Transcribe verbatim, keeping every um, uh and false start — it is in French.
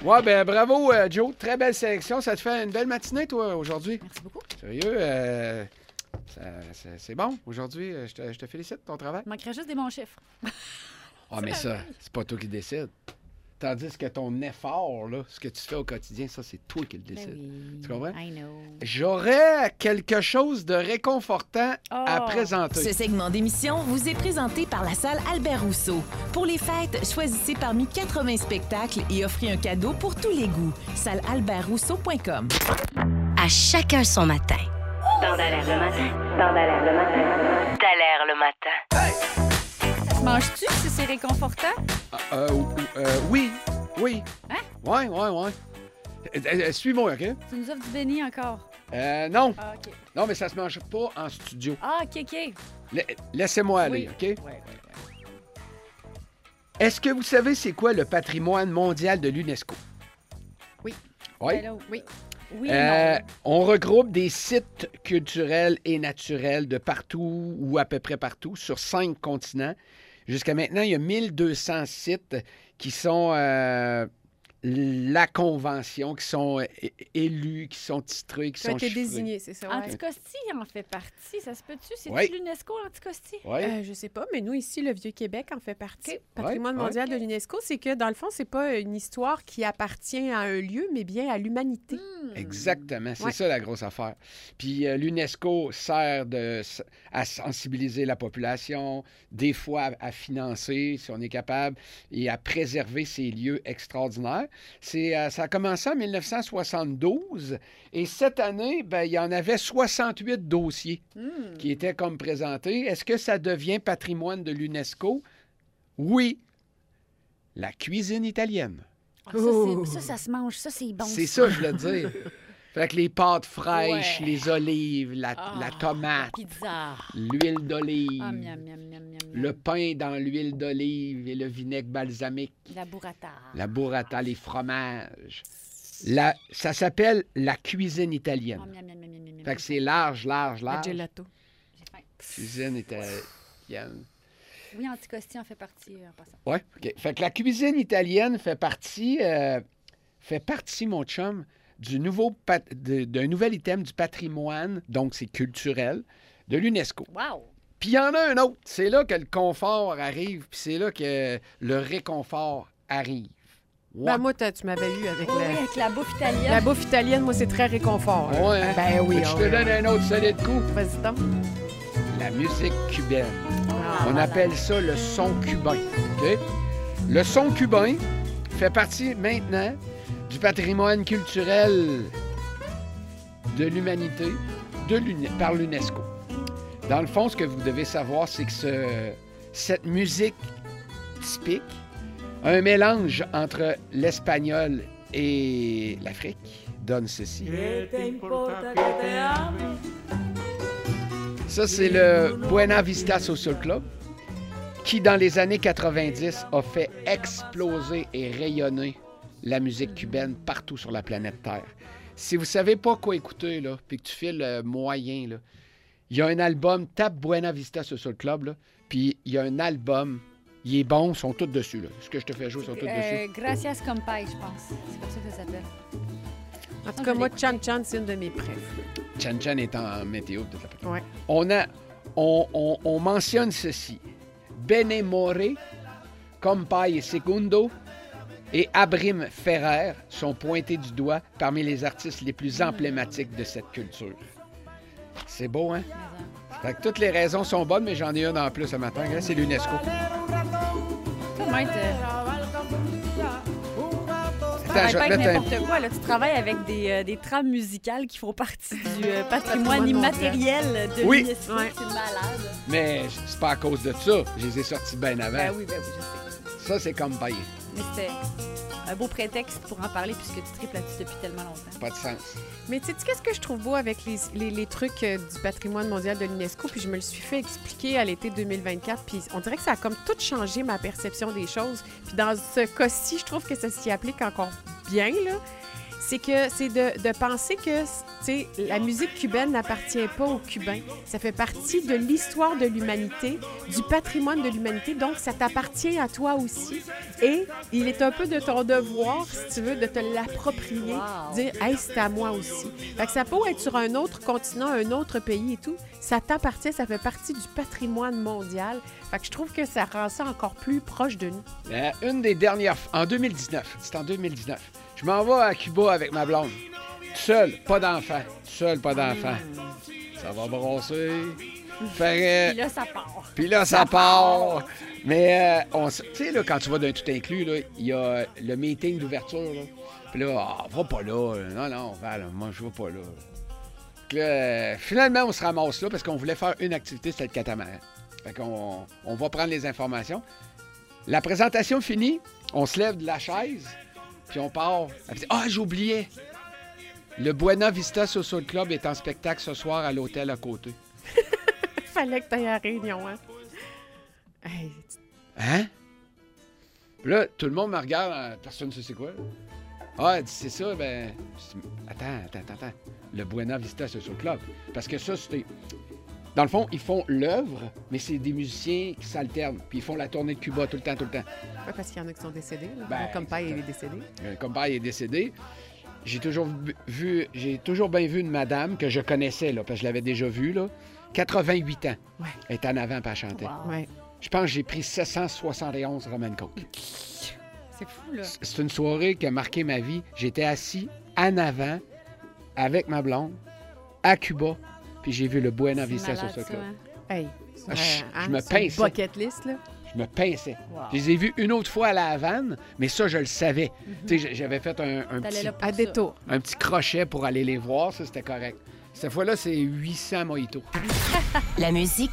Ouais, ben bravo, euh, Joe. Très belle sélection. Ça te fait une belle matinée, toi, aujourd'hui. Merci beaucoup. Sérieux, euh, ça- ça- c'est bon. Aujourd'hui, euh, je te, je te félicite de ton travail. Il manquerait juste des bons chiffres. Ah, mais ça, c'est pas toi qui décides. Tandis que ton effort, là, ce que tu fais au quotidien, ça, c'est toi qui le Ben décides. oui. Tu comprends? I know. J'aurais quelque chose de réconfortant à Oh. présenter. Ce segment d'émission vous est présenté par la salle Albert Rousseau. Pour les fêtes, choisissez parmi quatre-vingts spectacles et offrez un cadeau pour tous les goûts. salle albert rousseau point com. À chacun son matin. Temps d'alerte le matin. Temps d'alerte le matin. D'alerte le matin. Manges-tu si c'est réconfortant? Ah, euh, euh, oui, oui. Hein? Ouais, ouais, ouais. Euh, euh, Suis-moi, OK? Tu nous offres du béni encore? Euh, non. Ah, OK. Non, mais ça se mange pas en studio. Ah, OK, OK. La- Laissez-moi aller, Oui. OK? Ouais, ouais, ouais. Est-ce que vous savez c'est quoi le patrimoine mondial de l'UNESCO? Oui. Oui. Ben là, oui. Oui, Euh, non. on regroupe des sites culturels et naturels de partout ou à peu près partout sur cinq continents. Jusqu'à maintenant, il y a mille deux cents sites qui sont euh, la convention, qui sont euh, élus, qui sont titrés, qui Qui ont sont été chiffrés. désignés, c'est ça. Ouais. Anticosti en fait partie. Ça se peut-tu? C'est-tu Oui. l'UNESCO, Anticosti? Oui. Euh, je sais pas, mais nous, ici, le Vieux-Québec en fait partie. OK. Patrimoine Ouais, mondial de l'UNESCO, c'est que, dans le fond, c'est pas une histoire qui appartient à un lieu, mais bien à l'humanité. Exactement, c'est Ouais. ça la grosse affaire. Puis euh, l'UNESCO sert de, à sensibiliser la population, des fois à, à financer, si on est capable, et à préserver ces lieux extraordinaires. C'est, euh, ça a commencé en mille neuf cent soixante-douze et cette année, ben, il y en avait soixante-huit dossiers Hmm. qui étaient comme présentés. Est-ce que ça devient patrimoine de l'UNESCO? Oui. La cuisine italienne. Ah, ça, c'est- ça, ça se mange. Ça, c'est bon. C'est ça, je voulais dire. Fait que les pâtes fraîches, Ouais. les olives, la, Ah, la tomate, Pizza. l'huile d'olive, Ah, miam, miam, miam, miam, miam. le pain dans l'huile d'olive et le vinaigre balsamique, La burrata. la burrata, les fromages. La- ça s'appelle la cuisine italienne. Ah, miam, miam, miam, miam, miam, Fait que c'est large, large, La large. gelato. J'ai faim. Cuisine italienne. Oui, Anticosti en fait partie euh, en passant. Oui, OK. Fait que la cuisine italienne fait partie, euh, fait partie, mon chum, du nouveau pat- de- d'un nouvel item du patrimoine, donc c'est culturel, de l'UNESCO. Wow! Puis il y en a un autre. C'est là que le confort arrive, puis c'est là que le réconfort arrive. Ouais. Ben, moi, t'as- tu m'avais eu avec Oui, la... avec la bouffe italienne. La bouffe italienne, moi, c'est très réconfort. là. Ouais, hein? Ben oui. Fait que je on- te donne un autre solide coup. Vas-y donc. La musique cubaine. Ah, On voilà. appelle ça le son cubain. OK? Le son cubain fait partie maintenant du patrimoine culturel de l'humanité de l'Uni- par l'UNESCO. Dans le fond, ce que vous devez savoir, c'est que ce- cette musique typique a un mélange entre l'espagnol et l'Afrique donne ceci. Ça, c'est le Buena Vista Social Club qui, dans les années quatre-vingt-dix, a fait exploser et rayonner la musique cubaine partout sur la planète Terre. Si vous savez pas quoi écouter, là, puis que tu files euh, moyen, là, il y a un album, tape Buena Vista Social Club, là, puis il y a un album, il est bon, ils sont tous dessus. Là. Ce que je te fais jouer, ils sont tous Euh, dessus. Gracias Compay, je pense. C'est comme ça que ça s'appelle. En tout cas, moi, Chan Chan, c'est une de mes préfs. Chan Chan est en météo. De la... Ouais. On, a, on, on, on mentionne ceci. Benemore, Compay et Segundo et Abrim Ferrer sont pointés du doigt parmi les artistes les plus emblématiques de cette culture. C'est beau, hein? Fait que toutes les raisons sont bonnes, mais j'en ai une en plus ce matin. hein, C'est l'UNESCO. Comment être. euh, Attends, travailles je pas vais te avec mettre un... n'importe quoi. Là. Tu travailles avec des, euh, des trames musicales qui font partie du euh, patrimoine Patrimoine immatériel de Oui. l'UNESCO. Ouais. C'est malade. Mais c'est pas à cause de ça. Je les ai sortis bien avant. Ben oui, ben oui, je sais. Ça, c'est Compay. Mais c'était un beau prétexte pour en parler puisque tu triples là-dessus depuis tellement longtemps. Pas de sens. Mais tu sais, qu'est-ce que je trouve beau avec les, les, les trucs euh, du patrimoine mondial de l'UNESCO? Puis je me le suis fait expliquer à l'été deux mille vingt-quatre. Puis on dirait que ça a comme tout changé ma perception des choses. Puis dans ce cas-ci, je trouve que ça s'y applique encore bien, là. c'est que c'est de, de penser que, tu sais, la musique cubaine n'appartient pas aux Cubains. Ça fait partie de l'histoire de l'humanité, du patrimoine de l'humanité, donc ça t'appartient à toi aussi. Et il est un peu de ton devoir, si tu veux, de te l'approprier, Wow. dire « Hey, c'est à moi aussi ». Fait que ça peut être sur un autre continent, un autre pays et tout, ça t'appartient, ça fait partie du patrimoine mondial. Fait que je trouve que ça rend ça encore plus proche de nous. Euh, une des dernières... En deux mille dix-neuf, c'est en deux mille dix-neuf, je m'en vais à Cuba avec ma blonde. Tout seul, pas d'enfant. Tout seul, pas d'enfant. Ça va brasser. Fait, Puis là, ça part. Puis là, ça part. Mais, euh, on s- tu sais, là, quand tu vas d'un tout inclus, là, il y a le meeting d'ouverture. Là. Puis là, ah, va pas là. Non, non, Val, moi, je vais pas là. Puis là, euh, finalement, on se ramasse là parce qu'on voulait faire une activité, c'était le catamaran. Fait qu'on on va prendre les informations. La présentation finie, on se lève de la chaise, puis on part. Elle dit, ah, j'oubliais. Le Buena Vista Social Club est en spectacle ce soir à l'hôtel à côté. Fallait que t'ailles à la réunion, hein? Hey, Hein? Puis là, tout le monde me regarde, euh, personne ne sait c'est quoi. là. Ah, elle dit, c'est ça, ben. je dis, Attends, attends, attends, attends. Le Buena Vista Social Club. Parce que ça, c'était. Dans le fond, ils font l'œuvre, mais c'est des musiciens qui s'alternent. Puis ils font la tournée de Cuba tout le temps, tout le temps. ouais, parce qu'il y en a qui sont décédés. Là. Ben, Comme père, il c'est est ça. décédé. Euh, Comme père est décédé. J'ai toujours bu- vu, j'ai toujours bien vu une madame que je connaissais, là, parce que je l'avais déjà vue, là. quatre-vingt-huit ans. Ouais. Elle est en avant, puis elle chantait. Wow. Ouais. Je pense que j'ai pris sept cent soixante et onze Roman Coke. C'est fou, là. C'est une soirée qui a marqué ma vie. J'étais assis en avant avec ma blonde à Cuba, puis j'ai vu le Buena C'est Vista malade, Social ça, Club. hein? Hey. Ah, je- je me c'est une pince. bucket list, là. Je me pinçais. Wow. Je les ai vus une autre fois à la Havane, mais ça, je le savais. Tu sais, j'avais fait un, un T'allais petit, là pour À ça. détour. un petit crochet pour aller les voir. Ça, c'était correct. Cette fois-là, c'est huit cents mojitos. La musique